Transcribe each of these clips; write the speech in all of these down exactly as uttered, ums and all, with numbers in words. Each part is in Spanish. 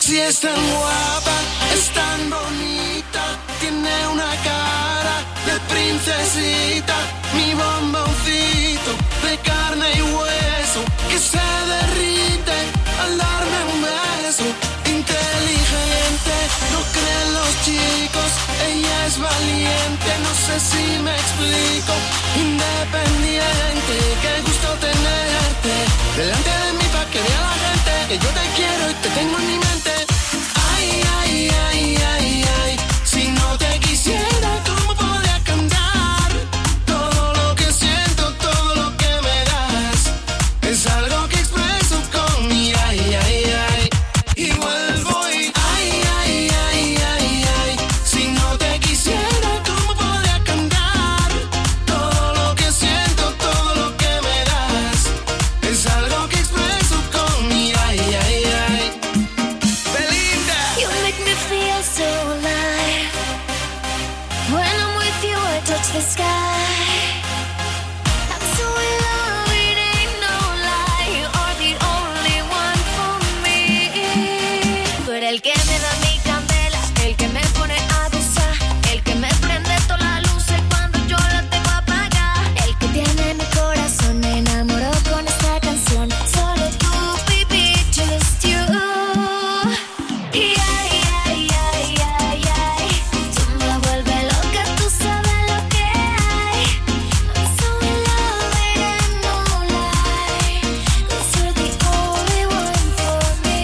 Si es tan guapa, es tan bonita, tiene una cara de princesita, mi bomboncito de carne y hueso que se derrite al darme un beso. Inteligente, no creen los chicos, ella es valiente, no sé si me explico. Independiente, qué gusto tenerte delante de mí pa' que vea la gente que yo te quiero y te tengo en mi mente. Ay, ay, ay, ay, ay, si no te quisiera, ¿cómo podría cantar? Todo lo que siento, todo lo que me das, es algo que expreso con mi ay, ay, ay. Y vuelvo y ay, ay, ay, ay, ay, si no te quisiera, ¿cómo podría cantar? Todo lo que siento, todo lo que me das, es algo que expreso con mi ay, ay, ay. Belinda, You make me feel so alive. When I'm with you, I touch the sky. I'm so in love, it ain't no lie. You are the only one for me. Tú eres el que me da mi candela, el que me pone a gozar, el que me prende todas las luces cuando yo la tengo apagada, el que tiene mi corazón enamorado con esta canción. Solo tú, baby, just you. Y ay, ay, ay, ay, ay, tú me vuelves loca, tú sabes lo que hay. I'm so in love, it ain't no lie, 'cause you're the only one for me.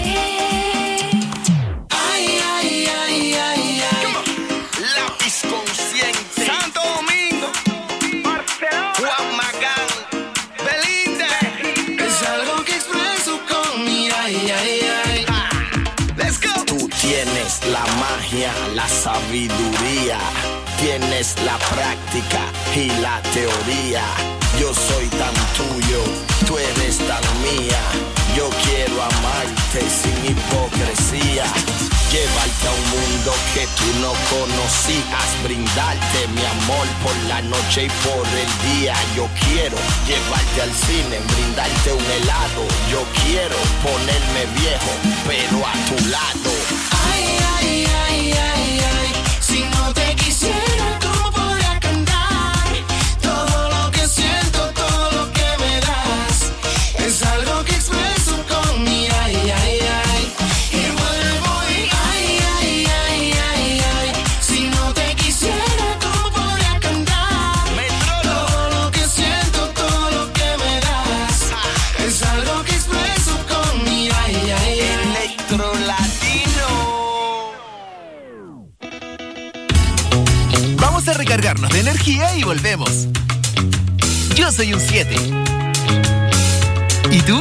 ay, ay, ay, ay, ay. Lápiz consciente. Santo Domingo, Juan Magán. Belinda, es algo que expreso con mi ay, ay, ay. Let's go. Tú tienes la magia, la sabiduría, tienes la práctica y la teoría. Yo soy tan tuyo, tú eres tan mía. Yo quiero amarte sin hipocresía, llevarte a un mundo que tú no conocías, brindarte mi amor por la noche y por el día. Yo quiero llevarte al cine, brindarte un helado. Yo quiero ponerme viejo, pero a tu lado. Ay, ay, ay, ay, ay, si no te quisiera, ¿cómo podría cantar? Todo lo que siento, todo lo que me das, es algo que expreso con mi ay, ay, ay. Y vuelvo y ay, ay, ay, ay, ay, si no te quisiera, ¿cómo podría cantar? Todo lo que siento, todo lo que me das, es algo que expreso con mi ay, ay, ay. Electro Latino. Vamos a recargarnos de energía y volvemos. Yo soy un siete. ¿Y tú?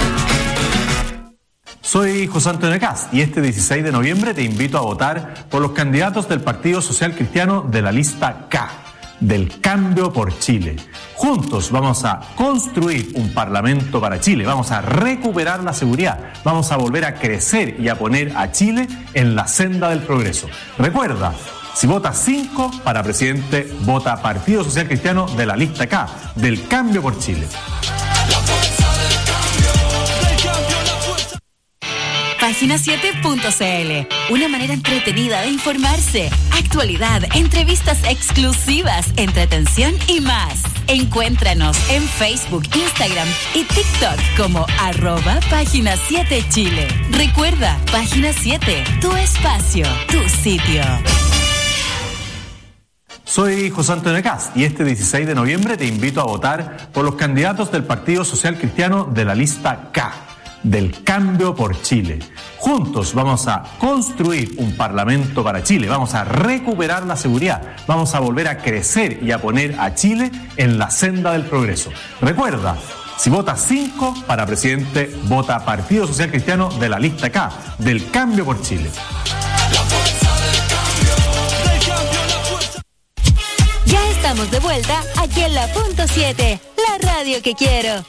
Soy José Antonio Cast y este dieciséis de noviembre te invito a votar por los candidatos del Partido Social Cristiano de la lista K, del Cambio por Chile. Juntos vamos a construir un parlamento para Chile, vamos a recuperar la seguridad, vamos a volver a crecer y a poner a Chile en la senda del progreso. Recuerda, si votas cinco para presidente, vota Partido Social Cristiano de la lista K, del Cambio por Chile. Página siete punto c l, una manera entretenida de informarse, actualidad, entrevistas exclusivas, entretención y más. Encuéntranos en Facebook, Instagram y TikTok como arroba Página siete Chile. Recuerda, Página siete, tu espacio, tu sitio. Soy José Antonio Cast y este dieciséis de noviembre te invito a votar por los candidatos del Partido Social Cristiano de la lista K, del Cambio por Chile. Juntos vamos a construir un parlamento para Chile, vamos a recuperar la seguridad, vamos a volver a crecer y a poner a Chile en la senda del progreso. Recuerda, si votas cinco para presidente, vota Partido Social Cristiano de la lista K, del Cambio por Chile. Ya estamos de vuelta aquí en la punto siete, la radio que quiero.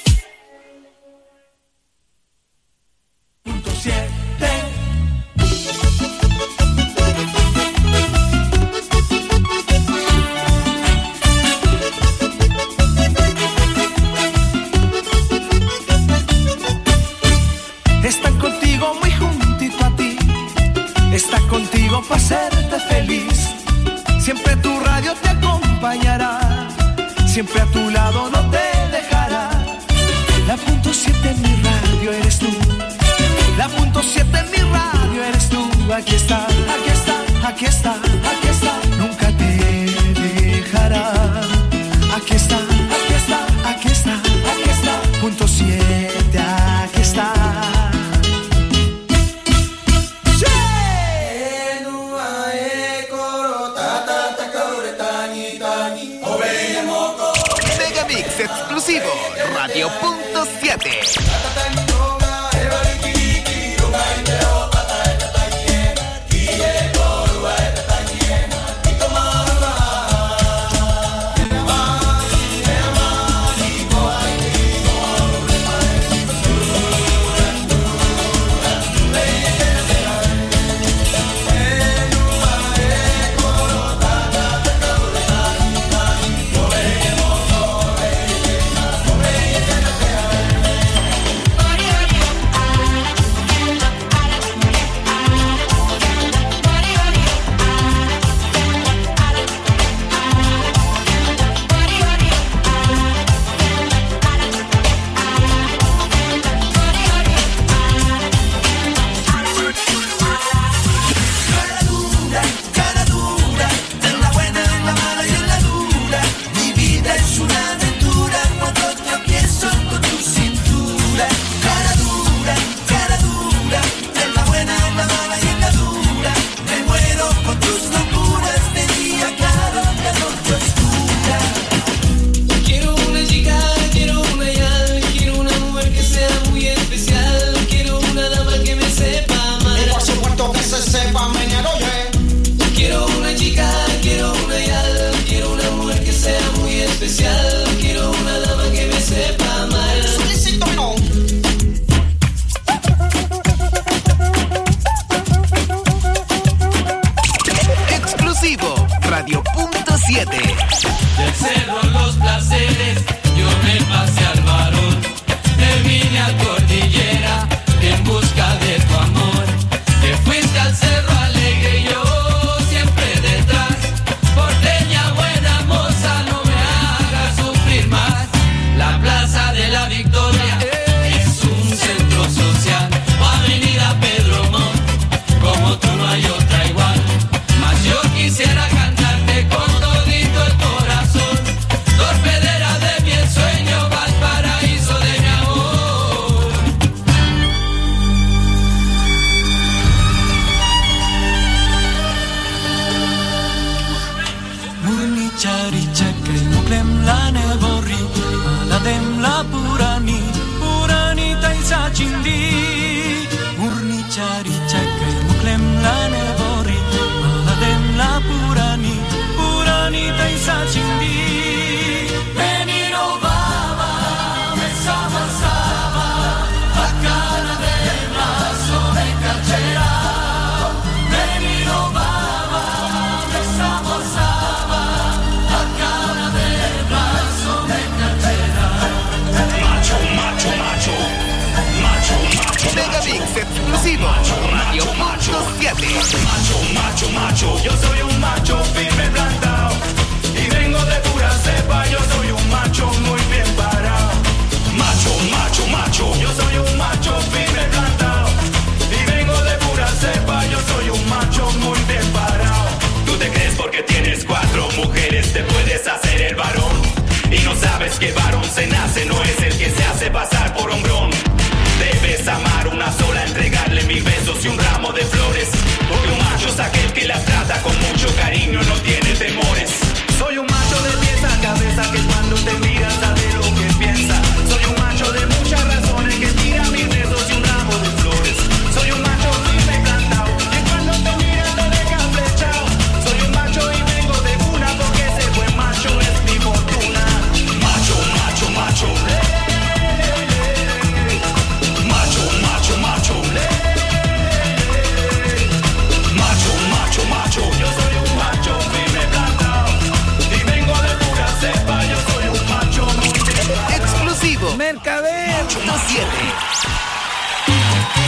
Punto siete. Están contigo muy juntito a ti. para hacerte feliz. Siempre tu radio te acompañará, siempre a tu lado no te dejará. La punto siete en mi radio eres tú, la punto siete en mi radio eres tú. Aquí está, aquí está, aquí está, aquí está, nunca te dejará. Aquí está, aquí está, aquí está, aquí está, punto siete, aquí está. Megamix exclusivo, Radio Punto siete.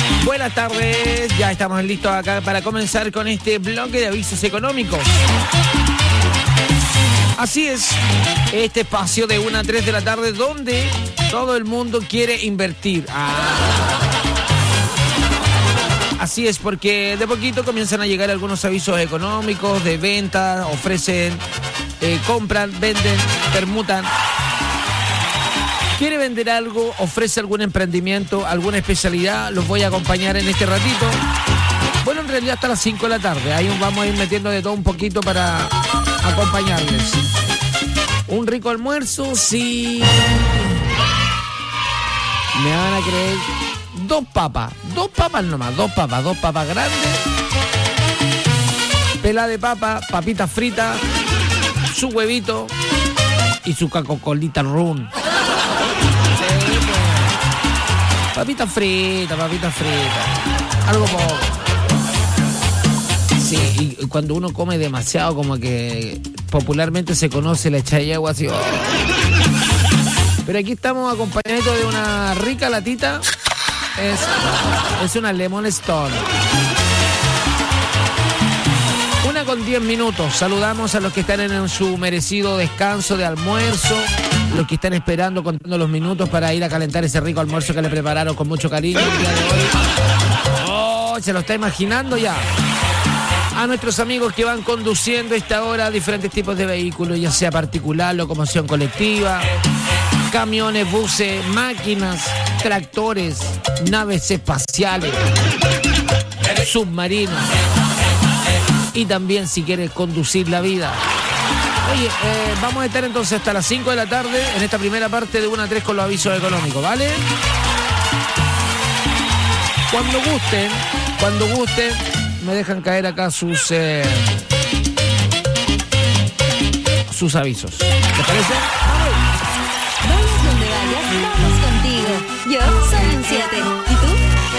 Buenas tardes, ya estamos listos acá para comenzar con este bloque de avisos económicos. Así es, este espacio de una a tres de la tarde donde todo el mundo quiere invertir. Ah. Así es, porque de poquito comienzan a llegar algunos avisos económicos de venta, ofrecen, eh, compran, venden, permutan. ¿Quiere vender algo? ¿Ofrece algún emprendimiento, alguna especialidad? Los voy a acompañar en este ratito. Bueno, en realidad hasta las cinco de la tarde. Ahí vamos a ir metiendo de todo un poquito para acompañarles. Un rico almuerzo, sí. Me van a creer. Dos papas. Dos papas nomás. Dos papas. Dos papas grandes. Pelada de papa, papitas fritas, su huevito y su Coca-Colita Run. Papitas fritas, papitas fritas. Algo poco. Sí, y cuando uno come demasiado, como que popularmente se conoce la echayagua así. Oh. Pero aquí estamos acompañados de una rica latita. Es, es una Lemon Stone. Una con diez minutos. Saludamos a los que están en su merecido descanso de almuerzo. Los que están esperando, contando los minutos para ir a calentar ese rico almuerzo que le prepararon con mucho cariño el día de hoy. Oh, se lo está imaginando ya. A nuestros amigos que van conduciendo a esta hora diferentes tipos de vehículos, ya sea particular, locomoción colectiva, camiones, buses, máquinas, tractores, naves espaciales, submarinos. Y también si quieres conducir la vida. Oye, eh, vamos a estar entonces hasta las cinco de la tarde en esta primera parte de una a tres con los avisos económicos, ¿vale? Cuando gusten, cuando gusten, me dejan caer acá sus eh, sus avisos. ¿Les parece? Vamos donde vayas, vamos contigo. Yo soy un siete. ¿Y tú?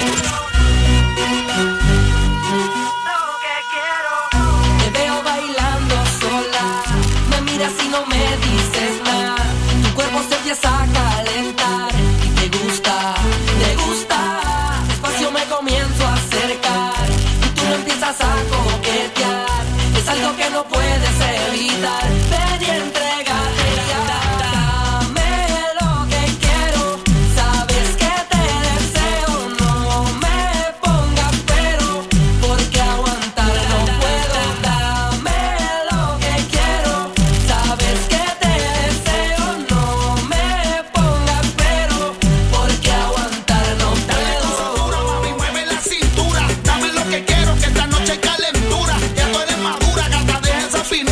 Si no me dices nada, tu cuerpo se empieza a calentar y te gusta, te gusta. Despacio me comienzo a acercar y tú me empiezas a coquetear. Es algo que no puedes evitar. Ven y entrégate ya. Dame lo que quiero. Sabes que te deseo. No me pongas pero, porque aguantar no puedo. Dame lo que quiero. Sabes que te deseo, no me pongas pero, porque aguantar no puedo. Mami, mueve la cintura, dame lo que quiero, que esta noche hay calentura. Ya tú eres madura, gata, deja esa finura.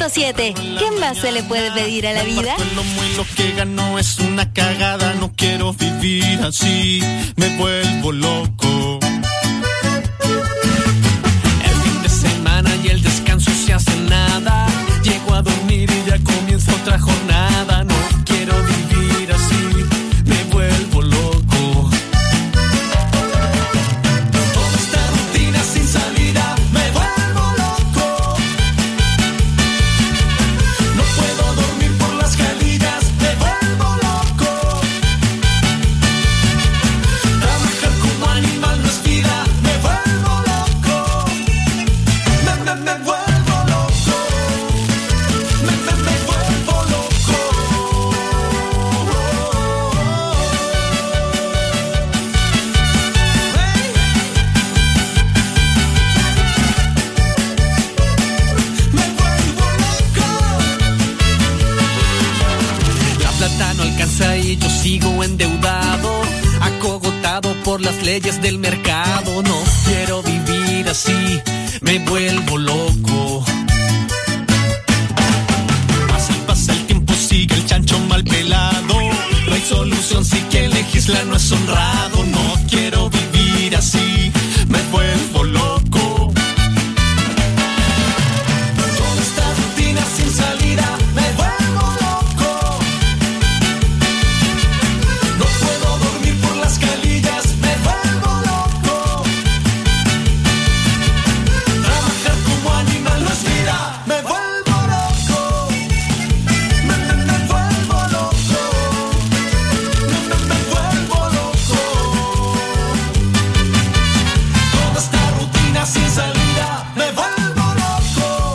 siete. ¿Qué más se le puede pedir a la vida? Lo muy lo que ganó es una cagada. No quiero vivir así, me vuelvo loco. El fin de semana y el descanso se hace nada. Llego a dormir y ya comienza otra jornada. No quiero vivir así, me vuelvo loco. Toda esta rutina sin salida, me vuelvo loco. No puedo dormir por las calillas, me vuelvo loco. Trabajar como animal no es vida, me vuelvo loco. Me, me, me vuelvo loco. Me, me, me vuelvo loco. Me vuelvo loco. La plata no alcanza y yo sigo endeudado, acogotado por las leyes del mercado. No quiero vivir así, me vuelvo loco. Pasa y pasa el tiempo, sigue el chancho mal pelado. No hay solución si quien legisla no es honrado. No quiero vivir así, me vuelvo loco. Toda esta rutina sin salida, me vuelvo loco. No puedo dormir por las calillas, me vuelvo loco. Trabajar como animal no es vida, me vuelvo loco. Me, me, me vuelvo loco. Me, me, me vuelvo loco. Toda esta rutina sin salida, me vuelvo loco.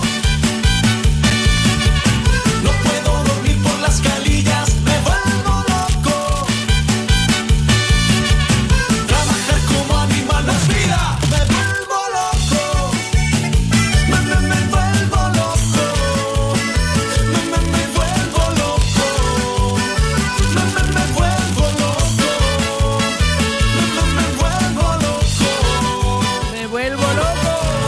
No puedo dormir por las calillas, me vuelvo loco. Trabajar como animal no es vida, me vuelvo loco. Me, me, me vuelvo loco. Me, me, me vuelvo loco. Me, me, me vuelvo loco. Me, me, me vuelvo loco. Me vuelvo loco.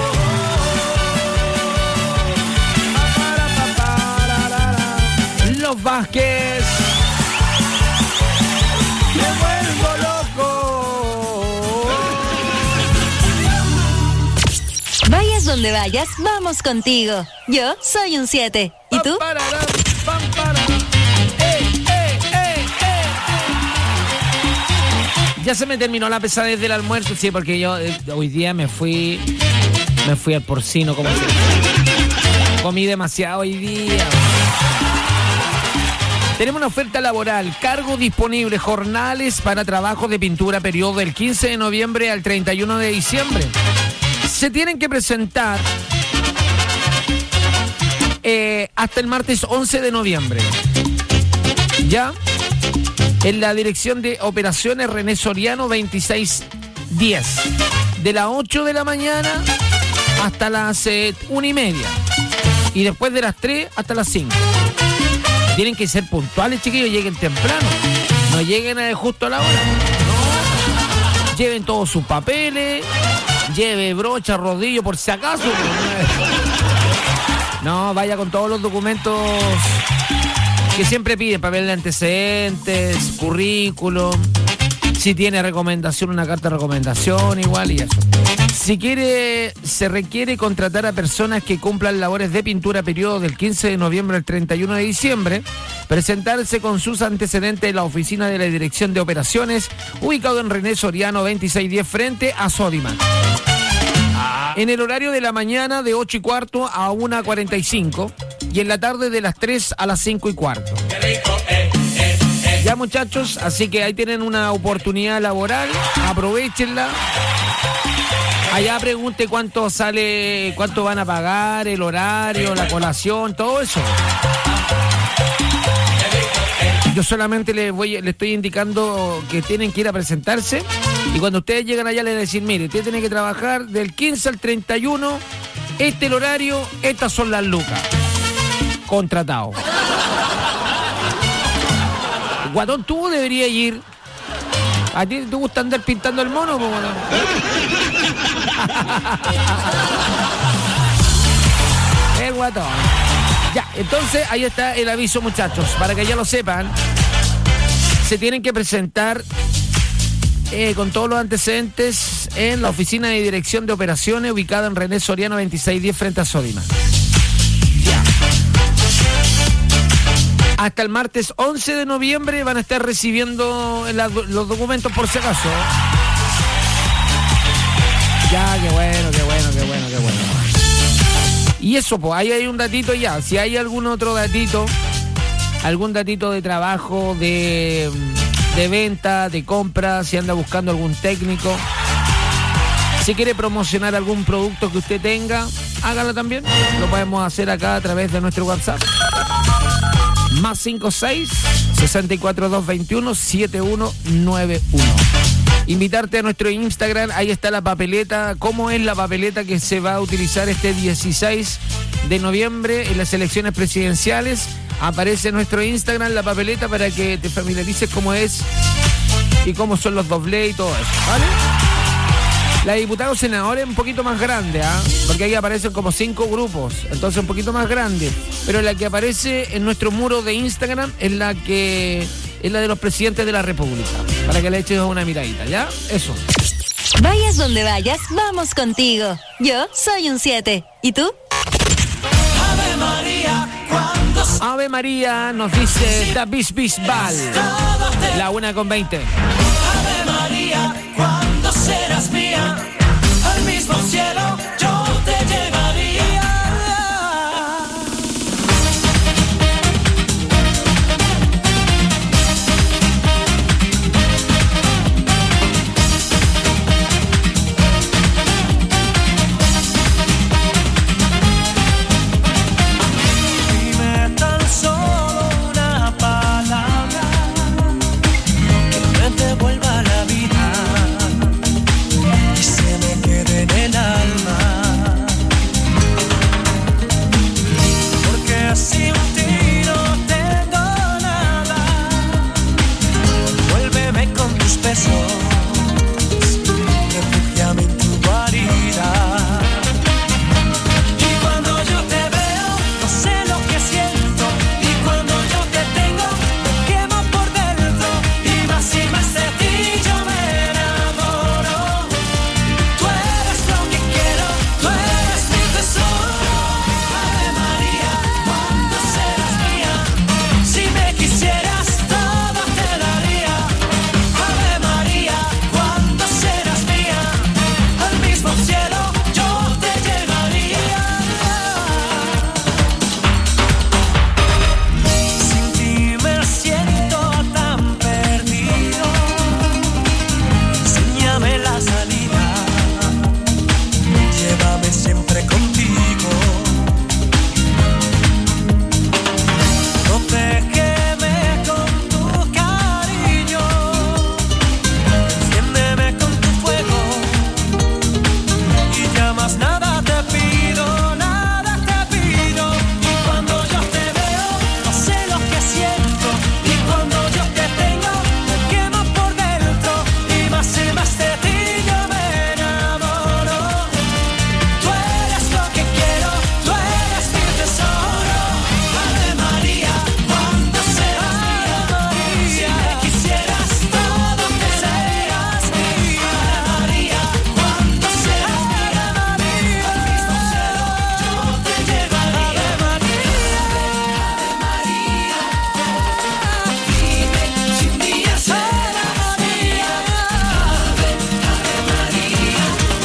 Los Vázquez. Me vuelvo loco. Vayas donde vayas, vamos contigo. Yo soy un siete. ¿Y tú? Pam, parará, pam, parará. Ey, ey, ey, ey. Ya se me terminó la pesadez del almuerzo, sí, porque yo eh, hoy día me fui, me fui al porcino como siempre. Comí demasiado hoy día. Tenemos una oferta laboral, cargo disponible, jornales para trabajo de pintura, periodo del quince de noviembre al treinta y uno de diciembre. Se tienen que presentar eh, hasta el martes once de noviembre. Ya, en la dirección de operaciones René Soriano veintiséis diez, de las ocho de la mañana hasta las eh, una y media, y después de las tres hasta las cinco. Tienen que ser puntuales, chiquillos, lleguen temprano, no lleguen a justo a la hora. No. Lleven todos sus papeles, lleve brocha, rodillo, por si acaso. No, vaya con todos los documentos que siempre piden, papel de antecedentes, currículum, si tiene recomendación, una carta de recomendación, igual, y eso. Si quiere, se requiere contratar a personas que cumplan labores de pintura periodo del quince de noviembre al treinta y uno de diciembre, presentarse con sus antecedentes en la oficina de la Dirección de Operaciones, ubicado en René Soriano veintiséis diez frente a Sodimac. En el horario de la mañana de ocho y cuarto a una cuarenta y cinco y en la tarde de las tres a las cinco y cuarto. Ya, muchachos, así que ahí tienen una oportunidad laboral, aprovechenla. Allá pregunte cuánto sale, cuánto van a pagar, el horario, la colación, todo eso. Yo solamente les voy, les estoy indicando que tienen que ir a presentarse, y cuando ustedes llegan allá les voy a decir, mire, usted tiene que trabajar del quince al treinta y uno, este es el horario, estas son las lucas. Contratado. Guatón, tú deberías ir. ¿A ti te gusta andar pintando el mono? ¿Cómo no? El guatón. Ya, entonces ahí está el aviso, muchachos, para que ya lo sepan. Se tienen que presentar eh, con todos los antecedentes en la oficina de dirección de operaciones ubicada en René Soriano veintiséis diez frente a Sodimac. Ya. Hasta el martes once de noviembre van a estar recibiendo la, los documentos por si acaso. Ya, qué bueno, qué bueno, qué bueno, qué bueno. Y eso, pues, ahí hay un datito ya. Si hay algún otro datito, algún datito de trabajo, de, de venta, de compra, si anda buscando algún técnico, si quiere promocionar algún producto que usted tenga, hágalo también. Lo podemos hacer acá a través de nuestro WhatsApp. Más cinco seis, sesenta y cuatro, doscientos veintiuno, setenta y uno noventa y uno. Invitarte a nuestro Instagram, ahí está la papeleta. ¿Cómo es la papeleta que se va a utilizar este dieciséis de noviembre en las elecciones presidenciales? Aparece en nuestro Instagram la papeleta para que te familiarices cómo es y cómo son los doblés y todo eso, ¿vale? La de diputados senadores es un poquito más grande, ¿ah? ¿eh? Porque ahí aparecen como cinco grupos, entonces un poquito más grande. Pero la que aparece en nuestro muro de Instagram es la que es la de los presidentes de la República, para que le eches una miradita, ¿ya? Eso. Vayas donde vayas, vamos contigo. Yo soy un siete. ¿Y tú? Ave María, cuando Ave María, nos dice David Bisbal. La una con veinte. Ave María, cuando serás mía, al mismo cielo yo te llevaría. Dime tan solo una palabra que me devuelva la vida y se me quede en el alma, porque sin ti no tengo nada. Vuélveme con tus besos, refúgiame en tu guarida. Y cuando yo te veo, no sé lo que siento, y cuando yo te tengo, me quemo por dentro, y más y más de ti yo me enamoro. Tú eres lo que quiero, tú eres mi tesoro. Ave María, cuando serás mía, si me quisieras todo te daría. Ave María, cuando serás mía, al mismo cielo yo te llevaría. Sin ti me siento tan perdido, enséñame la salida, llévame siempre contigo. Protégeme con tu cariño, enciéndeme con tu fuego, y ya más nada te pido, nada te pido. Y cuando yo te veo, no sé lo que siento, y cuando yo te tengo, me quemo por dentro, y más y más de ti yo me enamoro. Tú eres lo que quiero, tú eres mi tesoro. Ave María, cuando serás mía, si me quisieras todo te serías mía. Ave María, cuando serás mía, al mismo cielo yo te llevaría. Ave María, dime si un día serás mía. Ave, Ave María,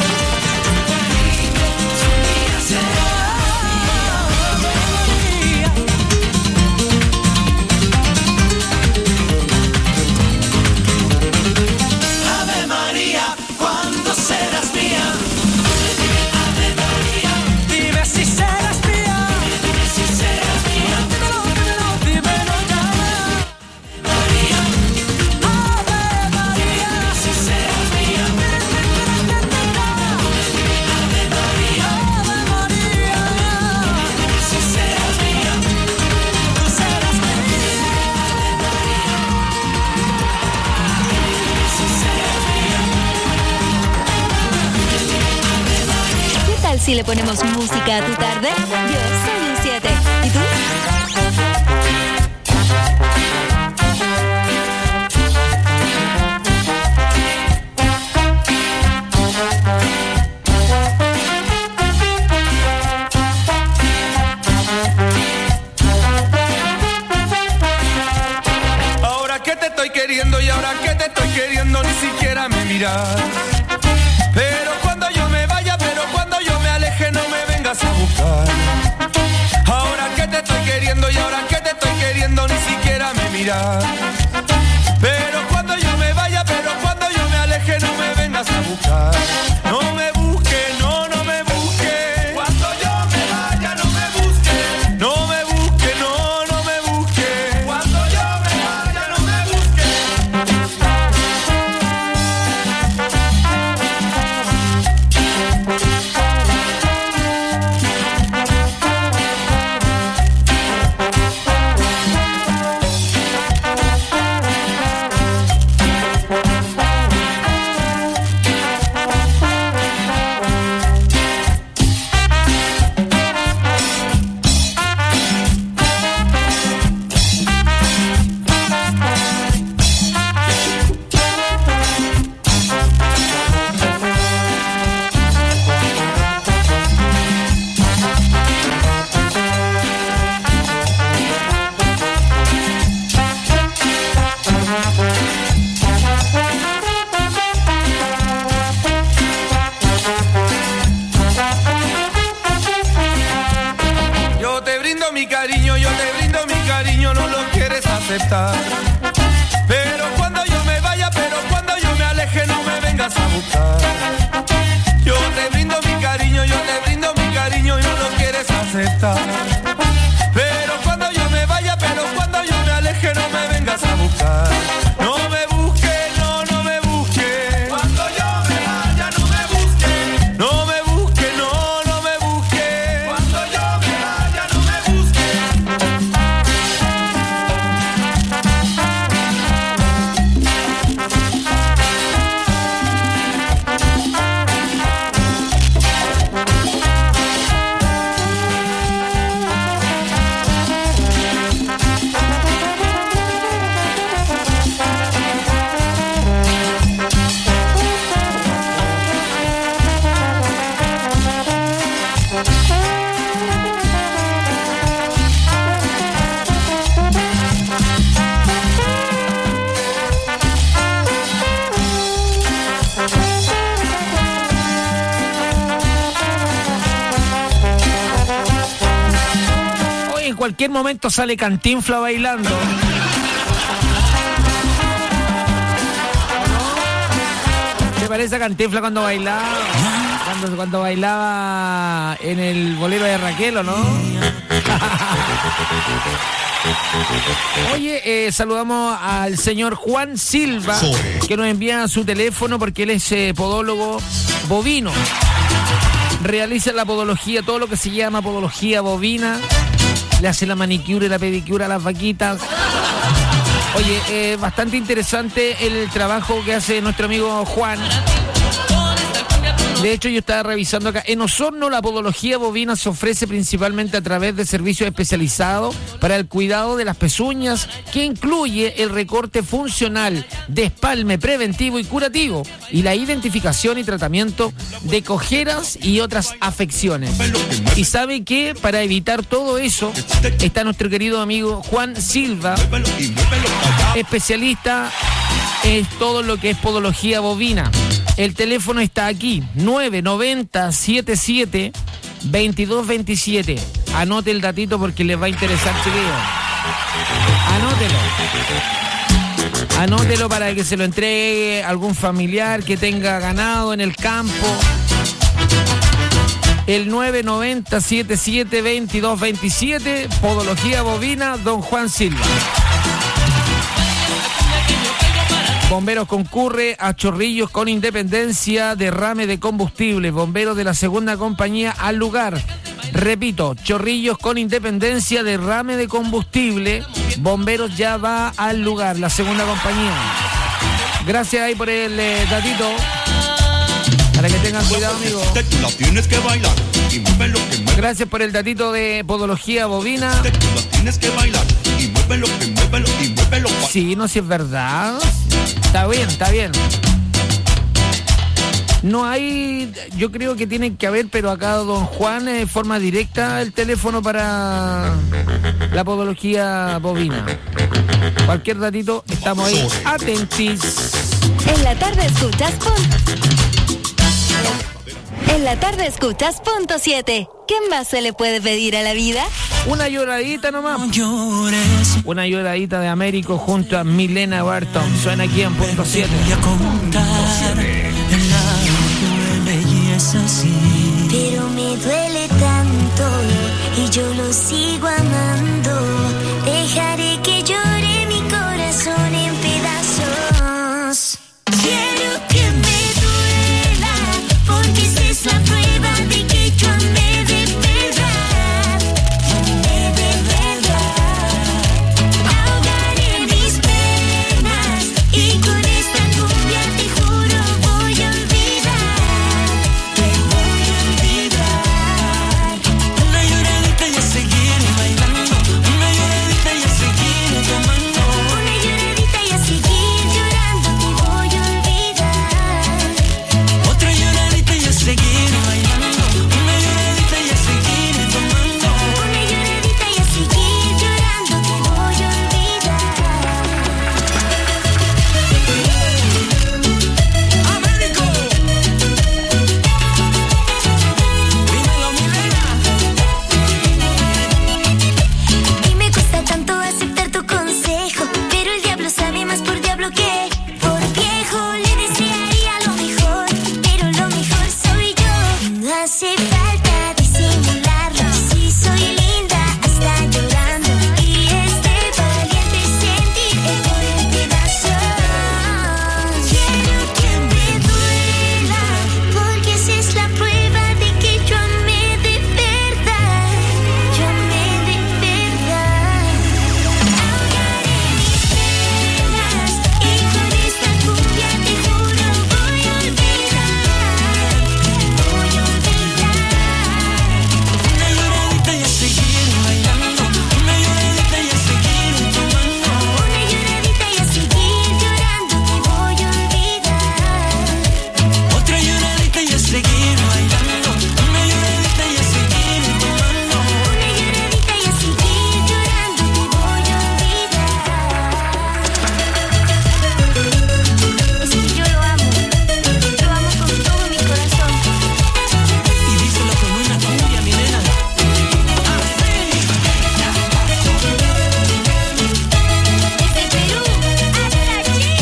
dime si un día serás mía. Ave María, cuando serás mía. Ave María, dime si serás mía. Dime si serás mía. Dímelo, dímelo, dímelo ya. María, Ave María, si serás mía. Ave María, Ave María, dime si serás mía. Tú serás mía. ¿Qué tal si le ponemos música a tu tarde? Yo soy un siete. ¿Y tú? mirar. Pero cuando yo me vaya, pero cuando yo me aleje, no me vengas a buscar. Ahora que te estoy queriendo y ahora que te estoy queriendo, ni siquiera me miras. Pero cuando yo me vaya, pero cuando yo me aleje, no me vengas a buscar. No me busques, no, no me busques. Cuando yo me vaya, no me busques. No me busques, no, no me busques. Cuando yo me vaya, no me busques. Yo te brindo mi cariño, yo te brindo mi cariño, no lo quieres aceptar. Pero cuando yo me vaya, pero cuando yo me aleje, no me vengas a buscar. Yo te brindo mi cariño, yo te brindo mi cariño y no lo quieres aceptar. Pero cuando yo me vaya, pero cuando yo me aleje, no me vengas a buscar. No me busques, no, no me busques. Cuando yo me vaya, no me busques. No me busques, no, no me busques. Cuando yo me vaya, no me busques. Hoy en cualquier momento sale Cantinfla bailando. ¿Te parece a Cantinfla cuando bailaba? Cuando, cuando bailaba en el bolero de Raquel, ¿o no? Oye, eh, saludamos al señor Juan Silva, que nos envía su teléfono porque él es eh, podólogo bovino. Realiza la podología, todo lo que se llama podología bovina. Le hace la manicura y la pedicura a las vaquitas. Oye, eh, bastante interesante el trabajo que hace nuestro amigo Juan. De hecho, yo estaba revisando acá. En Osorno, la podología bovina se ofrece principalmente a través de servicios especializados para el cuidado de las pezuñas, que incluye el recorte funcional, despalme preventivo y curativo, y la identificación y tratamiento de cojeras y otras afecciones. Y sabe que para evitar todo eso está nuestro querido amigo Juan Silva, especialista en todo lo que es podología bovina. El teléfono está aquí, nueve noventa, setenta y siete, veintidós veintisiete. Anote el datito porque les va a interesar, chiquillos. Anótelo. Anótelo para que se lo entregue algún familiar que tenga ganado en el campo. El nueve noventa, setenta y siete, veintidós veintisiete, podología bovina, don Juan Silva. Bomberos concurre a Chorrillos con Independencia, derrame de combustible. Bomberos de la segunda compañía al lugar. Repito, Chorrillos con Independencia, derrame de combustible. Bomberos ya va al lugar, la segunda compañía. Gracias ahí por el eh, datito. Para que tengan cuidado, amigos. Gracias por el datito de podología bovina. Sí, no, si es verdad. Está bien, está bien. No hay, yo creo que tiene que haber, pero acá don Juan, de forma directa, el teléfono para la podología bovina. Cualquier datito, estamos ahí atentis. En la tarde escuchas punto... En la tarde escuchas punto siete. ¿Qué más se le puede pedir a la vida? Una lloradita nomás. Una lloradita de Américo junto a Milena Barton. Suena aquí en punto siete. Pero me duele tanto y yo lo sigo amando. Dejaré que llore mi corazón en pedazos. Quiero que me duela, porque esa es la prueba de que yo amé de verdad. Amé de verdad. Ahogaré mis penas y con esta cumbia te juro voy a olvidar. Te voy a olvidar. Una lloradita y a seguir bailando. Una lloradita y a seguir tomando. Una lloradita y a seguir llorando te voy a olvidar. Otra lloradita y a seguir bailando. Una lloradita y a seguir tomando. Una lloradita y a seguir llorando te voy a olvidar. Américo, dímelo, Milena. Y me cuesta tanto aceptar tu consejo, pero el diablo sabe más por diablo que por viejo. Le desearía lo mejor, pero lo mejor soy yo. No hace falta disimularlo, si soy linda hasta llorando. Y este valiente sentir que voy en pedazos. Quiero que me duela, porque esa es la prueba de que yo amé de verdad. Yo amé de verdad. Ahogaré mis penas y con esta cumbia te juro voy a olvidar. Voy a olvidar. Una lloradita y a seguir bailando. Una lloradita y a seguir tomando. Una lloradita y a seguir llorando te voy a olvidar. Otra lloradita y a seguir bailando. Una lloradita y a seguir tomando. Una lloradita y a seguir llorando te voy a olvidar. Es que yo lo amo, lo amo con todo mi corazón. Y díselo con una cumbia, Milena. Desde Perú hasta Chile.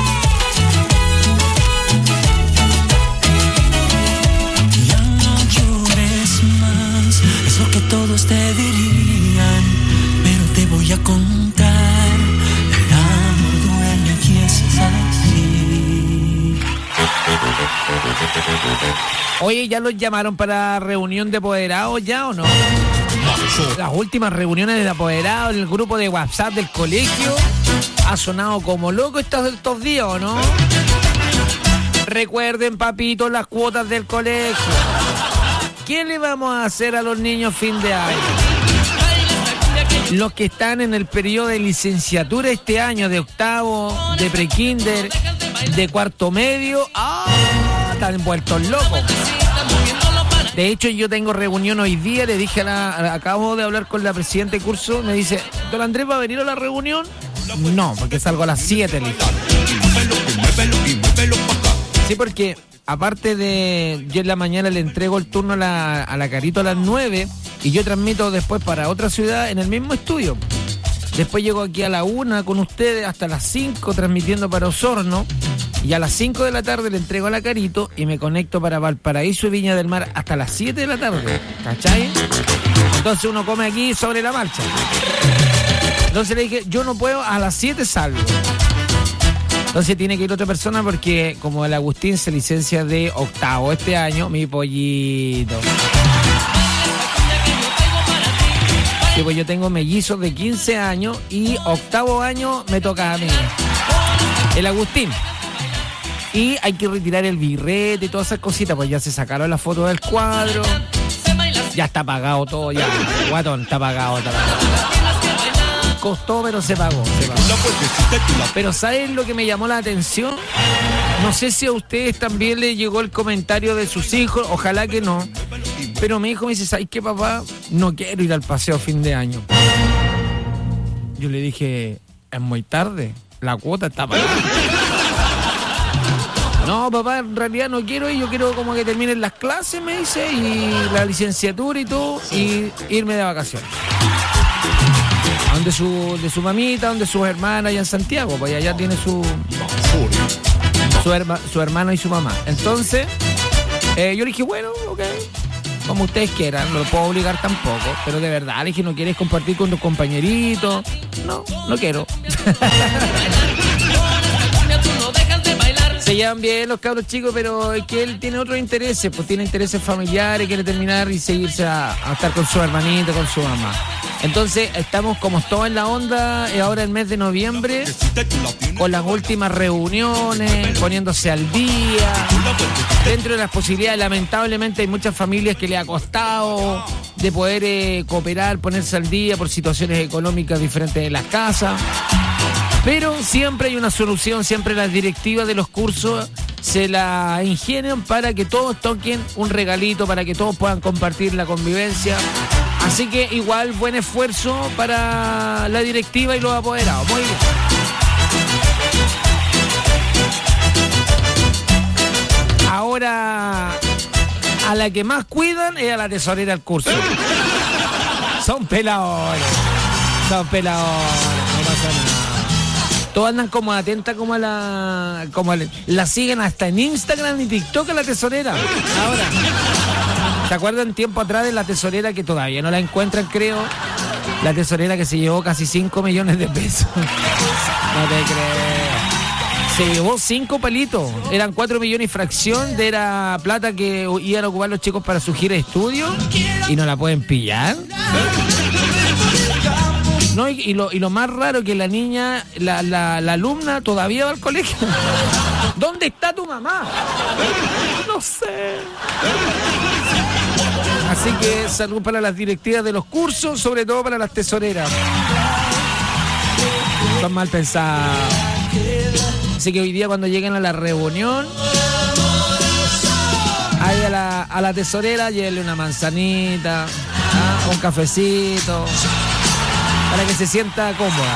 Ya no llores más, es lo que todos te dirían, pero te voy a contar. El amor duele y es así. Oye, ¿ya los llamaron para reunión de apoderados ya o no? Las últimas reuniones de apoderados, el grupo de WhatsApp del colegio ha sonado como loco estos, estos días, ¿o no? Recuerden, papitos, las cuotas del colegio. ¿Qué le vamos a hacer a los niños fin de año? Los que están en el periodo de licenciatura este año, de octavo, de prekinder, de cuarto medio, ¡ah! Están envueltos locos. De hecho, yo tengo reunión hoy día, le dije a la, a- acabo de hablar con la presidenta de curso, me dice, ¿don Andrés va a venir a la reunión? No, porque salgo a las siete, le dije. Sí, porque aparte de, yo en la mañana le entrego el turno a la, a la Carito a las nueve y yo transmito después para otra ciudad en el mismo estudio. Después llego aquí a la una con ustedes hasta las cinco transmitiendo para Osorno. Y a las cinco de la tarde le entrego a la Carito y me conecto para Valparaíso y Viña del Mar hasta las siete de la tarde. ¿Cachai? Entonces uno come aquí sobre la marcha. Entonces le dije, yo no puedo, a las siete salgo. Entonces tiene que ir otra persona porque como el Agustín se licencia de octavo este año, mi pollito. Sí, pues yo tengo mellizos de quince años y octavo año me toca a mí. El Agustín. Y hay que retirar el birrete y todas esas cositas, pues ya se sacaron las fotos del cuadro. Ya está pagado todo, ya. Guatón, está pagado, está pagado. Costó, pero se pagó, se pagó. Pero ¿saben lo que me llamó la atención? No sé si a ustedes también les llegó el comentario de sus hijos, ojalá que no. Pero mi hijo me dice, ¿sabes qué, papá? No quiero ir al paseo a fin de año. Yo le dije, es muy tarde, la cuota está pagada. No, papá, en realidad no quiero ir, yo quiero como que terminen las clases, me dice, y la licenciatura y todo, y irme de vacaciones. A donde su, de su mamita, donde sus hermanas allá en Santiago, pues allá tiene su, su, herma, su hermano y su mamá. Entonces, eh, yo le dije, bueno, ok, como ustedes quieran, no lo puedo obligar tampoco, pero de verdad, le dije, ¿no quieres compartir con tus compañeritos? No, no quiero. Se llevan bien los cabros chicos, pero es que él tiene otros intereses, pues tiene intereses familiares, quiere terminar y seguirse a, a estar con su hermanito, con su mamá. Entonces estamos como todos en la onda, eh, ahora el mes de noviembre, con las últimas reuniones, poniéndose al día. Dentro de las posibilidades, lamentablemente hay muchas familias que le ha costado de poder eh, cooperar, ponerse al día por situaciones económicas diferentes en las casas. Pero siempre hay una solución, siempre las directivas de los cursos se la ingenian para que todos toquen un regalito, para que todos puedan compartir la convivencia. Así que igual buen esfuerzo para la directiva y los apoderados. Muy bien. Ahora, a la que más cuidan es a la tesorera del curso. Son peladores. Son peladores. No pasa nada. Todos andan como atentas como a la... como a la, la siguen hasta en Instagram y TikTok a la tesorera. Ahora, ¿se acuerdan tiempo atrás de la tesorera que todavía no la encuentran, creo? La tesorera que se llevó casi cinco millones de pesos. No te creo. Se llevó cinco palitos. Eran cuatro millones y fracción de la plata que iban a ocupar los chicos para su gira de estudio. Y no la pueden pillar. No, y, y, lo, y lo más raro que la niña, la, la, la alumna todavía va al colegio. ¿Dónde está tu mamá? No sé. Así que salud para las directivas de los cursos, sobre todo para las tesoreras. Son mal pensados. Así que hoy día cuando lleguen a la reunión, ahí a la, a la tesorera llévenle una manzanita, ¿ah? Un cafecito, para que se sienta cómoda.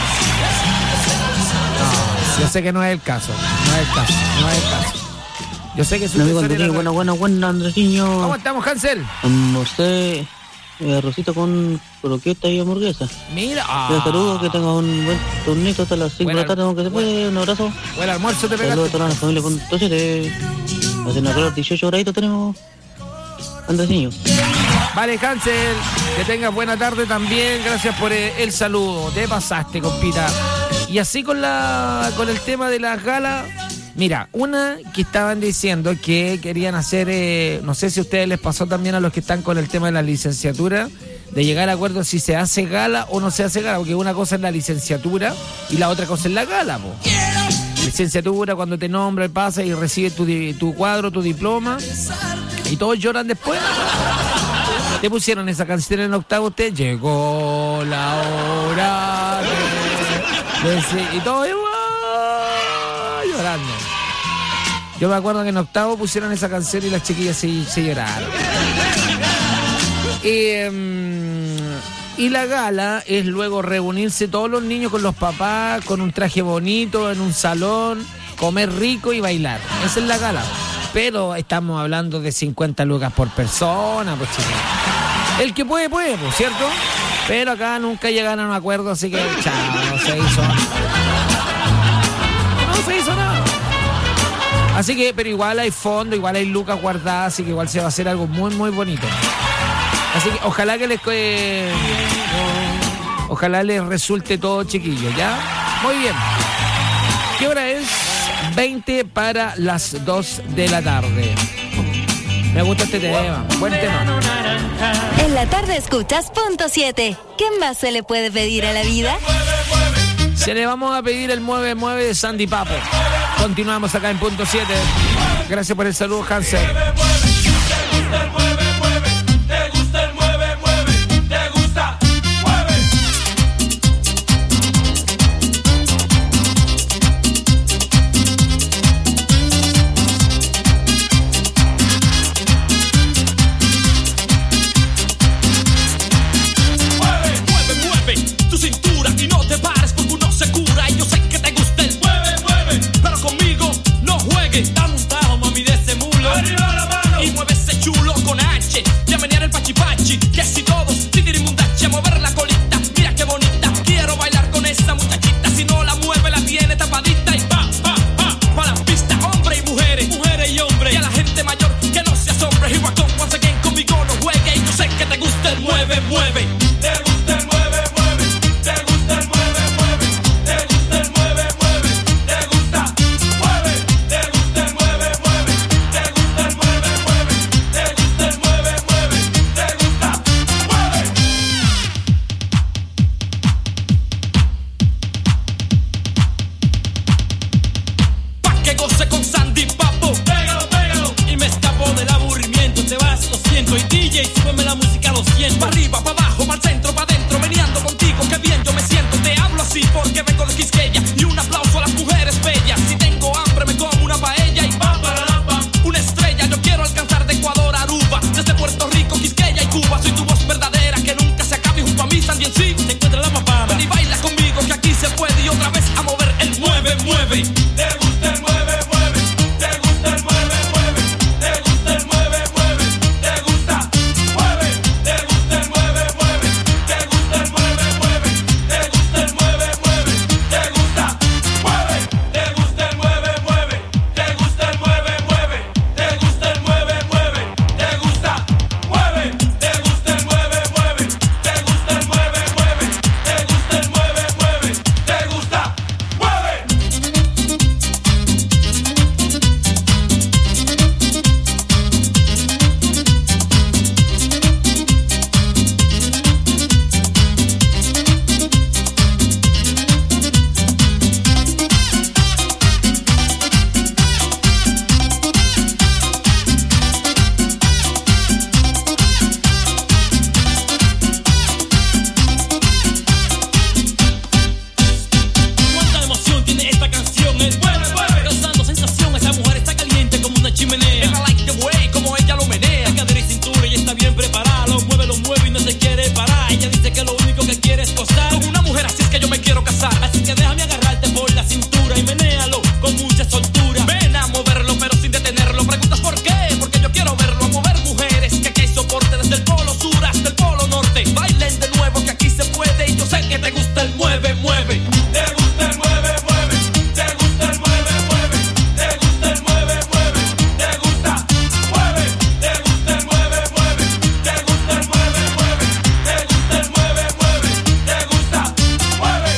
No, yo sé que no es el caso, no es el caso, no es el caso. Yo sé que su amigo Andrés, bueno, bueno, bueno, Andresiño. ¿Cómo estamos, Hansel? No sé, arrocito con croqueta y hamburguesa. Mira, ah. Te saludo, que tenga un buen turnito hasta las cinco de la tarde, aunque se puede, un abrazo. Buen almuerzo te pegaste. Saludos a toda la familia punto siete. Hace una calor, dieciocho graditos tenemos, Andresiño. Vale, Hansel, que tengas buena tarde también. Gracias por el, el saludo. Te pasaste, compita. Y así con la con el tema de las galas. Mira, una que estaban diciendo que querían hacer, eh, no sé si a ustedes les pasó también a los que están con el tema de la licenciatura, de llegar a acuerdo si se hace gala o no se hace gala, porque una cosa es la licenciatura y la otra cosa es la gala, po. Licenciatura, cuando te nombra, pasa y recibes tu, tu cuadro, tu diploma, y todos lloran después. Te pusieron esa canción en octavo, usted llegó la hora de, de y todo igual llorando. Yo me acuerdo que en octavo pusieron esa canción y las chiquillas se, se lloraron. Y, um, y la gala es luego reunirse todos los niños con los papás, con un traje bonito, en un salón, comer rico y bailar. Esa es la gala. Pero estamos hablando de cincuenta lucas por persona, pues chicos. El que puede, puede, pues, ¿cierto? Pero acá nunca llegaron a un acuerdo, así que chao, no se hizo. No se hizo nada. Así que, pero igual hay fondo, igual hay lucas guardadas, así que igual se va a hacer algo muy, muy bonito. Así que ojalá que les... Eh, ojalá les resulte todo, chiquillos, ¿ya? Muy bien. ¿Qué hora es? veinte para las dos de la tarde. Me gusta este tema, buen tema. En la tarde escuchas punto siete. ¿Qué más se le puede pedir a la vida? Se le vamos a pedir el mueve mueve de Sandy Papo. Continuamos acá en punto siete. Gracias por el saludo, Hansel. Dame Quisqueya. Y un aplauso a las mujeres bellas. Si tengo hambre me como una paella y pam, para pam. Una estrella, yo quiero alcanzar de Ecuador a Aruba. Desde Puerto Rico, Quisqueya y Cuba. Soy tu voz verdadera que nunca se acabe. Junto a mí también sí se encuentra la papá. Ven y baila conmigo que aquí se puede. Y otra vez a mover el mueve, mueve. ¿Te gusta el mueve, mueve? ¿Te gusta el mueve, mueve? ¿Te gusta el mueve, mueve? ¿Te gusta? Mueve. ¿Te gusta el mueve, mueve? ¿Te gusta el mueve, mueve? ¿Te gusta el mueve, mueve? ¿Te gusta? Mueve. ¿Te gusta el mueve, mueve? ¿Te gusta el mueve, mueve? ¿Te gusta el mueve, mueve? ¿Te gusta? Mueve. ¿Te gusta el mueve, mueve? ¿Te gusta el mueve, mueve? ¿Te gusta el mueve, mueve? ¿Te gusta? Mueve. Cuánta emoción tiene esta canción, el mueve, mueve, causando sensación. Esa mujer está caliente como una chimenea. And I like the way como ella lo menea. Cadera y cintura y está bien preparada. Lo mueve, lo mueve y no se quiere parar. Ella dice que lo único que quiere es gozar. Con una mujer así es que yo me quiero casar. Así que déjame agarrarte por la cintura y menéalo con mucha soltura. Ven a moverlo pero sin detenerlo. Preguntas por qué, porque yo quiero verlo a mover mujeres. Que aquí hay soporte desde el polo sur hasta el polo norte. Bailen de nuevo que aquí se puede. Y yo sé que te gusta el mueve, mueve. ¿Te gusta el mueve, mueve? ¿Te gusta el mueve, mueve? ¿Te gusta el mueve, mueve? ¿Te gusta? Mueve. ¿Te gusta el mueve, mueve? ¿Te gusta el mueve, mueve? ¿Te gusta el mueve, mueve? ¿Te gusta? Mueve.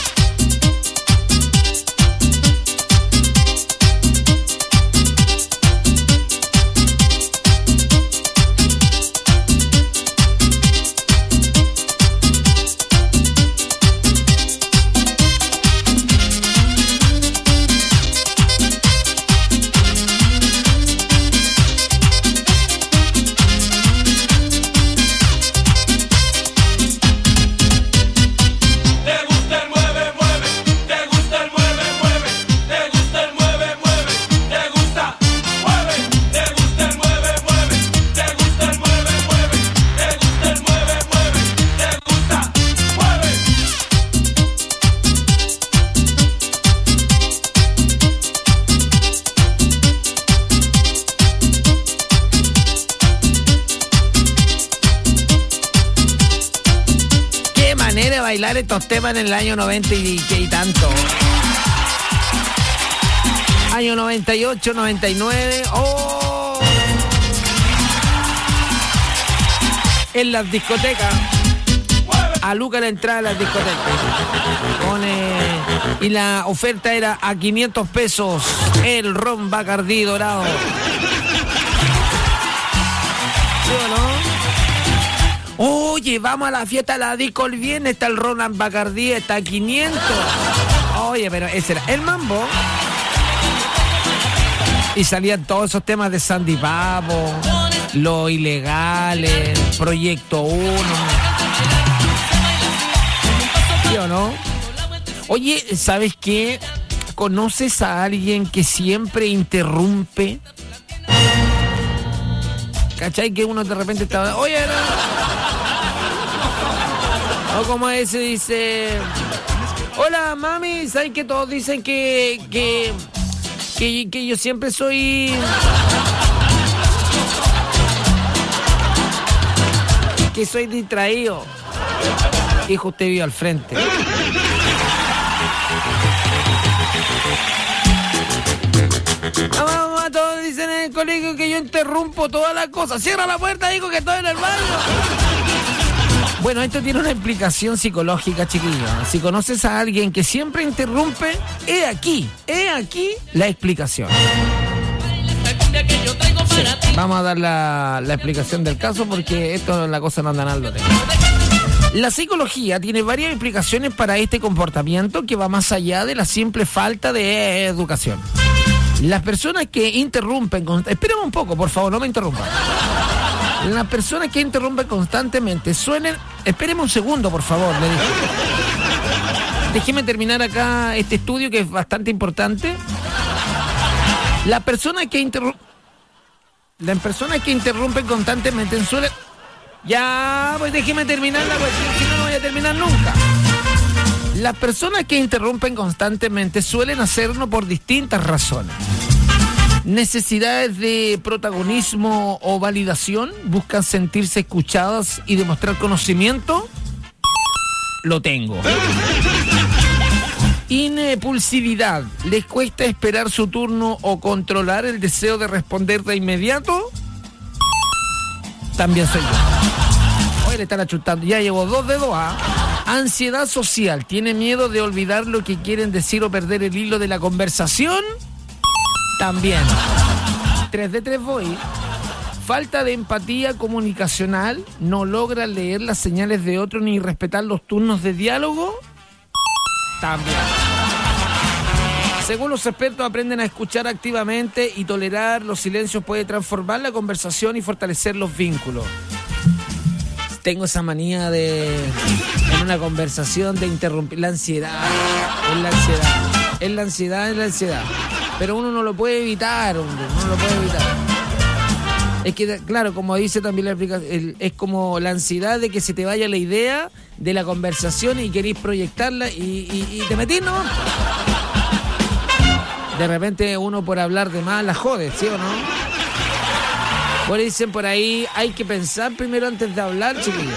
¿Te gusta el mueve, mueve? ¿Te gusta el mueve, mueve? ¿Te gusta el mueve, mueve? ¿Te gusta? Mueve. ¿Te gusta el mueve, mueve? ¿Te gusta el mueve, mueve? ¿Te gusta el mueve, mueve? ¿Te gusta? Mueve. Qué manera de bailar estos temas en el año noventa y, y tanto. Año noventa y ocho, noventa y nueve. ¡Oh! En las discotecas. A Luca la entrada a las discotecas. Pone... Y la oferta era a quinientos pesos el ron Bacardí dorado. ¿Sí o no? Oye, vamos a la fiesta de la disco el viernes, está el Roland Bacardí, está a quinientos. Oye, pero ese era el mambo. Y salían todos esos temas de Sandy Papo, Los Ilegales, Proyecto uno. ¿Sí o no? Oye, ¿sabes qué? ¿Conoces a alguien que siempre interrumpe? ¿Cachai? Que uno de repente está... Oye, no. O como ese dice... Hola, mami, ¿sabes que todos dicen que... que... que, que yo siempre soy... que soy distraído? Hijo, usted vio al frente. Mamá, mamá, todos dicen en el colegio que yo interrumpo todas las cosas. Cierra la puerta, digo que estoy en el baño. Bueno, esto tiene una explicación psicológica, chiquillos. Si conoces a alguien que siempre interrumpe, he aquí, he aquí la explicación. Sí, vamos a dar la, la explicación del caso porque esto la cosa no anda nada al lote. La psicología tiene varias explicaciones para este comportamiento que va más allá de la simple falta de educación. Las personas que interrumpen... Const- Espérame un poco, por favor, no me interrumpan. Las personas que interrumpen constantemente suelen... Espéreme un segundo, por favor, le dije. Déjeme terminar acá este estudio que es bastante importante. La persona que interrumpe... Las personas que interrumpen constantemente suelen... Ya, pues déjeme terminar la cuestión, si no, no voy a terminar nunca. Las personas que interrumpen constantemente suelen hacerlo por distintas razones. Necesidades de protagonismo o validación, buscan sentirse escuchadas y demostrar conocimiento. Lo tengo. Impulsividad, les cuesta esperar su turno o controlar el deseo de responder de inmediato. También soy yo. Hoy le están achutando, ya llevo dos dedos a... Ansiedad social, tiene miedo de olvidar lo que quieren decir o perder el hilo de la conversación. También. tres de tres voy. Falta de empatía comunicacional, no logra leer las señales de otro ni respetar los turnos de diálogo. También. Según los expertos, aprenden a escuchar activamente y tolerar los silencios puede transformar la conversación y fortalecer los vínculos. Tengo esa manía de, en una conversación, de interrumpir. La ansiedad, es la ansiedad, es la ansiedad, es la ansiedad. Pero uno no lo puede evitar, hombre, no lo puede evitar. Es que, claro, como dice también la explicación, es como la ansiedad de que se te vaya la idea de la conversación y querís proyectarla y, y, y te metís, ¿no? De repente uno por hablar de más la jode, ¿sí o no? Por ahí dicen por ahí, hay que pensar primero antes de hablar, chiquillos.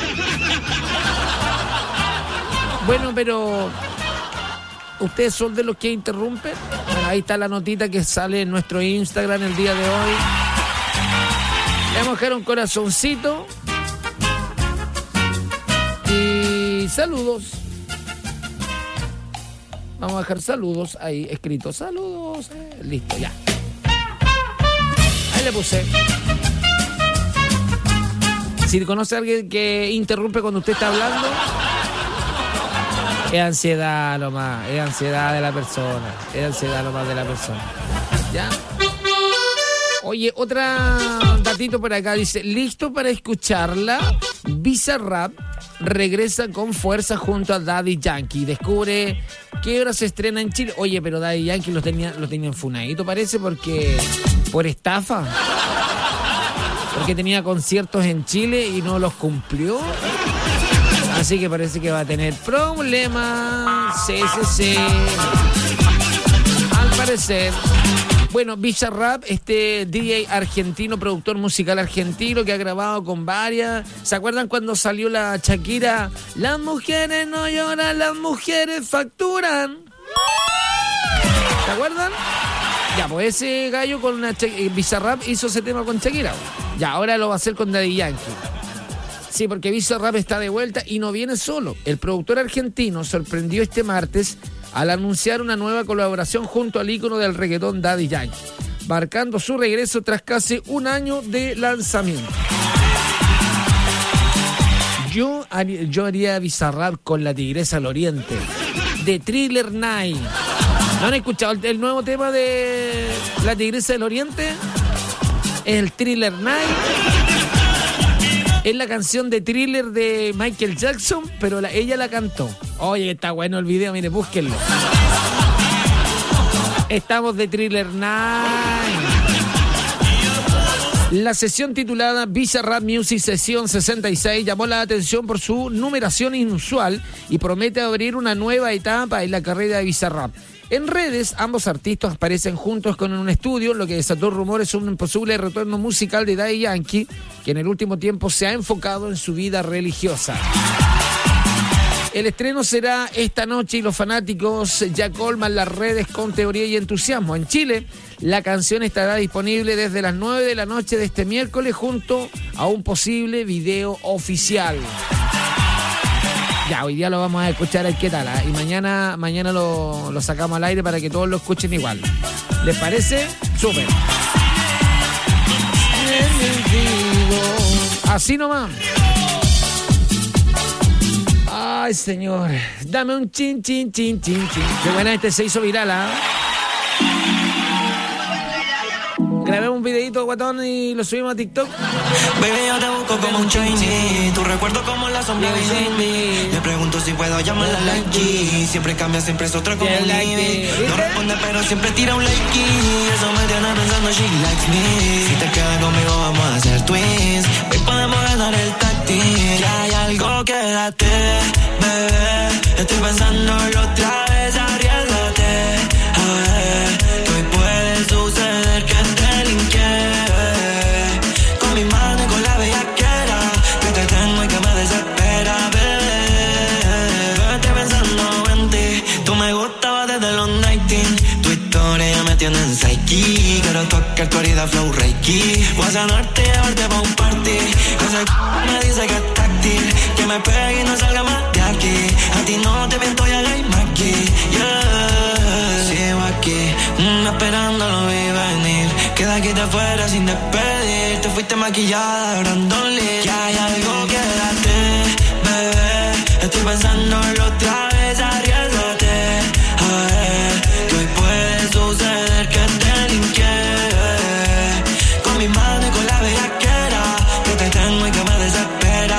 Bueno, pero ¿ustedes son de los que interrumpen? Bueno, ahí está la notita que sale en nuestro Instagram el día de hoy. Le vamos a dejar un corazoncito. Y saludos. Vamos a dejar saludos ahí escritos. Saludos. Eh, listo, ya. Ahí le puse. Si conoce a alguien que interrumpe cuando usted está hablando, es ansiedad lo más, es ansiedad de la persona, es ansiedad lo más de la persona. ¿Ya? Oye, otra datito por acá, dice, listo para escucharla, Bizarrap regresa con fuerza junto a Daddy Yankee, descubre qué hora se estrena en Chile. Oye, pero Daddy Yankee lo tenía, lo tenía enfunadito, parece, porque por estafa. Porque tenía conciertos en Chile y no los cumplió. Así que parece que va a tener problemas. Sí, sí, sí. Al parecer. Bueno, Bizarrap, este D J argentino, productor musical argentino que ha grabado con varias. ¿Se acuerdan cuando salió la Shakira? Las mujeres no lloran, las mujeres facturan. ¿Se acuerdan? Ya, pues ese gallo con una Ch- Bizarrap hizo ese tema con Shakira. Ya, ahora lo va a hacer con Daddy Yankee. Sí, porque Bizarrap está de vuelta y no viene solo. El productor argentino sorprendió este martes al anunciar una nueva colaboración junto al ícono del reggaetón Daddy Yankee, marcando su regreso tras casi un año de lanzamiento. Yo haría, yo haría Bizarrap con la Tigresa del Oriente, de Thriller Night. ¿No han escuchado el, el nuevo tema de la Tigresa del Oriente? Es el Thriller Night. Es la canción de Thriller de Michael Jackson, pero la, ella la cantó. Oye, está bueno el video, mire, búsquenlo. Estamos de Thriller Night. La sesión titulada Bizarrap Music Sesión sesenta y seis llamó la atención por su numeración inusual y promete abrir una nueva etapa en la carrera de Bizarrap. En redes, ambos artistas aparecen juntos con un estudio, lo que desató rumores sobre un posible retorno musical de Daddy Yankee, que en el último tiempo se ha enfocado en su vida religiosa. El estreno será esta noche y los fanáticos ya colman las redes con teoría y entusiasmo. En Chile, la canción estará disponible desde las nueve de la noche de este miércoles junto a un posible video oficial. Ya, hoy día lo vamos a escuchar el qué tal, ¿eh? Y mañana, mañana lo, lo sacamos al aire para que todos lo escuchen igual. ¿Les parece? Súper. Así nomás. Ay, señor. Dame un chin, chin, chin, chin, chin. Qué buena, este se hizo viral, ¿ah? ¿eh? Grabé un un videito, guatón, y lo subimos a TikTok. Baby, yo te busco como un shiny, tu recuerdo como la sombra behind me. Le pregunto si puedo llamarla like G. Siempre cambia, siempre es otra como un lady. No responde, pero siempre tira un like. Eso me tiene pensando, she likes me. Si te quedas conmigo, vamos a hacer twins. Hoy podemos ganar el táctil. Ya hay algo, quédate, bebé. Estoy pensándolo otra vez, arriésgate. A ver, que hoy puede suceder que te linke. Con mi mano y con la bellaquera, que te tengo y que me desespera, bebé. Estoy pensando en ti. Tú me gustabas desde los noventa. Tu historia ya me tiene en psyche. Quiero tocar tu herida flow reiki. Voy a sanarte y llevarte pa' un party. Ese c*** me dice que es táctil, que me pegue y no salga más de aquí. A ti no te miento, ya la aquí. Yeah. Sigo aquí, mm, esperando lo vi venir. Que de aquí te fuera sin despedir. Te fuiste maquillada, Brandon Lee. Que hay algo, quédate, bebé. Estoy pensándolo otra vez, arriésgate. A ver, que hoy puede suceder que te linke. Con mi mano y con la bellaquera, que te tengo y que me desespera,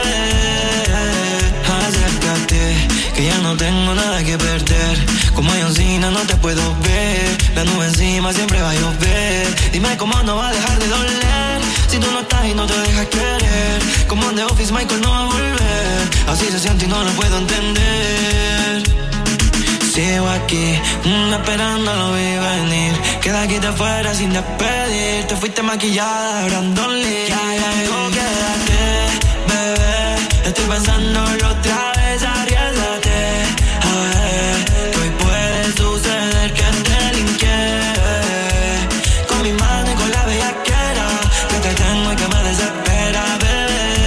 bebé. Acércate, que ya no tengo nada que perder. Como John Cena no te puedo ver. La nube encima siempre va a llover. Dime cómo no va a dejar de doler. Si tú no estás y no te dejas querer. Como en The Office Michael no va a volver. Así se siente y no lo puedo entender. Sigo aquí, mm, esperando lo vi venir. Que de aquí te fuera sin despedir. Te fuiste maquillada, Brandon Lee. Que hay algo, quédate, bebé. Estoy pensándolo otra vez, arriésgate. A ver, que hoy puede suceder que te linke. Con mi mano y con la bellaquera, que te tengo y que me desespera, bebé.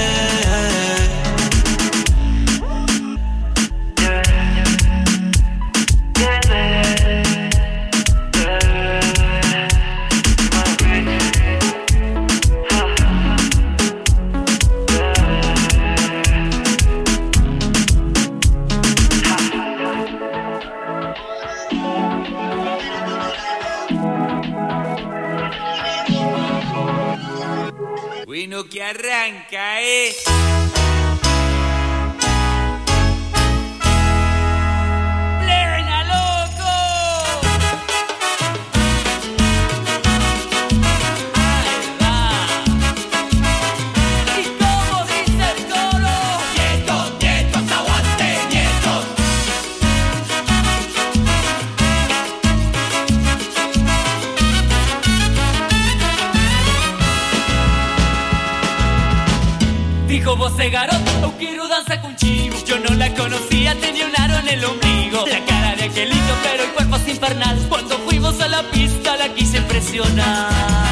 Bueno, que arranca, eh. ¡Plena, loco! Ahí va. Y como dice el coro, nietos, nietos, aguante, nietos. Dijo voce garoto, eu quiero danza contigo. Yo no la conocía, tenía un aro en el ombligo. La cara de aquelito, pero el cuerpo es infernal. Cuando fuimos a la pista la quise impresionar.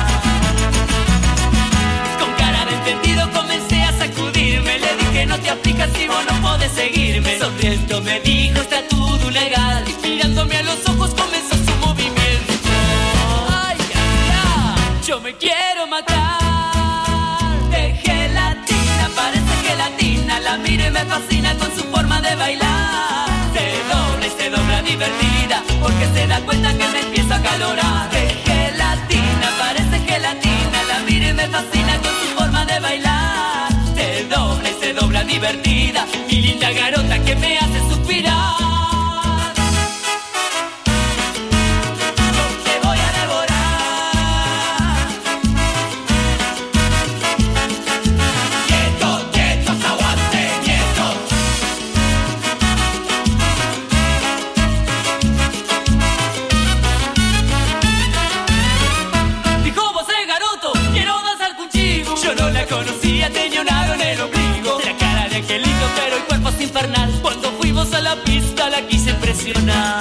Con cara de entendido comencé a sacudirme. Le dije no te aflijas si vos no podés seguirme. Sonriendo me dijo está todo legal. Y mirándome a los ojos comenzó su movimiento. Ay, ay, ay, yo me quiero matar. Parece que latina, la miro y me fascina con su forma de bailar. Se dobla y se dobla divertida, porque se da cuenta que me empiezo a calorar. De gelatina, parece que latina, la miro y me fascina con su forma de bailar. Se dobla y se dobla divertida, mi linda garota que me hace suspirar. Conocía, tenía un aro en el ombligo. La cara de aquelito, pero el cuerpo es infernal. Cuando fuimos a la pista la quise impresionar.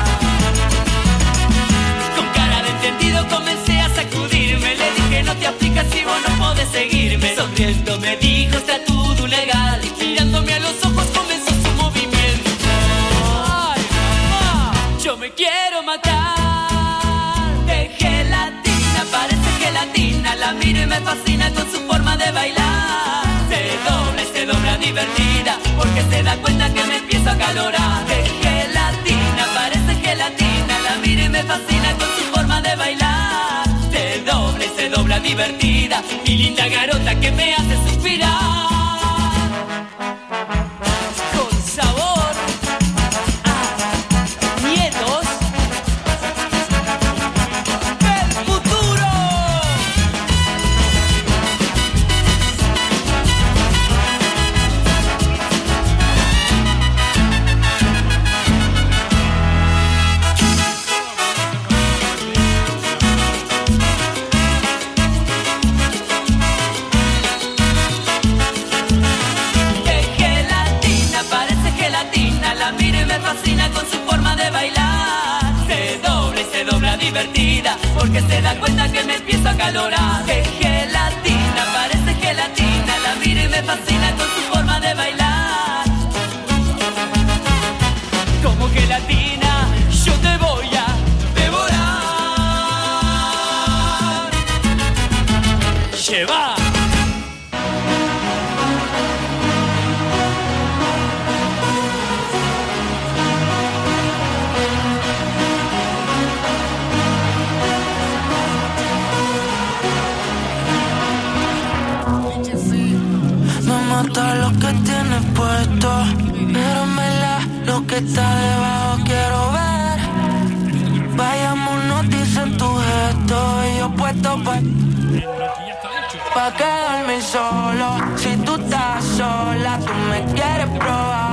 Con cara de entendido comencé a sacudirme. Le dije no te aflijas si vos no podés seguirme. Sonriendo me dijo está todo legal. Y mirándome a los ojos comenzó su movimiento. Ay, mamá, yo me quiero matar. De gelatina, parece gelatina, la miro y me fascina con su forma de bailar. Se dobla y se dobla divertida, porque se da cuenta que me empiezo a calorar. De gelatina, parece gelatina, la miro y me fascina con su forma de bailar. Se dobla y se dobra divertida, mi linda garota que me hace suspirar. Con sabor a nietos del futuro. Fascina con su forma de bailar. Se dobla y se dobla divertida, porque se da cuenta que me empiezo a calorar. Que gelatina, parece gelatina. La miro y me fascina con su forma de bailar. Como gelatina, yo te voy a devorar. Lleva. Mata lo que tienes puesto, míramela, lo que está debajo quiero ver. Vayámonos, dicen tu gesto, y yo puesto pa' pa' quedarme solo. Si tú estás sola, tú me quieres probar.